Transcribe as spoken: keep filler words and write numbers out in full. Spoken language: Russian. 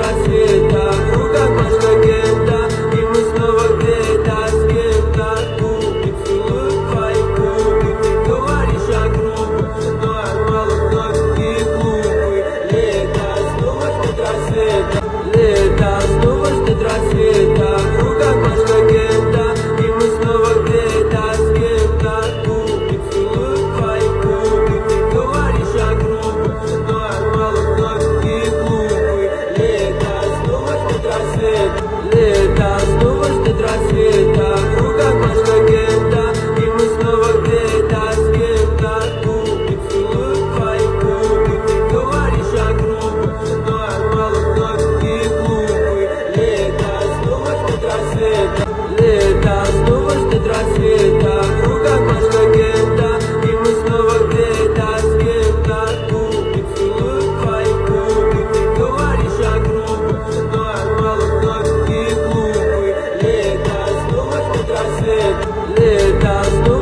рассвета, вдруг как Машка Гетта, и мы снова где-то с кем-то. Губы целуют твои губы, ты говоришь о грубом, но я мало вновь и глупый. Лето снова ждет рассвета, лето снова ждет рассвета, вдруг как Машка Гетта, и мы снова где-то с кем-то. Губы целуют твои губы, ты говоришь о грубом, но я мало вновь и глупый. Лето снова ждет рассвета, лето снова ждет рассвета, вдруг как Машка Гетта, и мы снова где-то с кем-то. Губы целуют твои губы, ты говоришь о грубом, но я мало вновь и глупый. Лето снова ждет рассвета, лето снова ждет рассвета, вдруг как Машка Гетта, и мы снова где-то с кем-то. Губы целуют твои губы, ты говоришь о грубом, но я мало вновь и глупый. Лето снова ждет рассвета, лето снова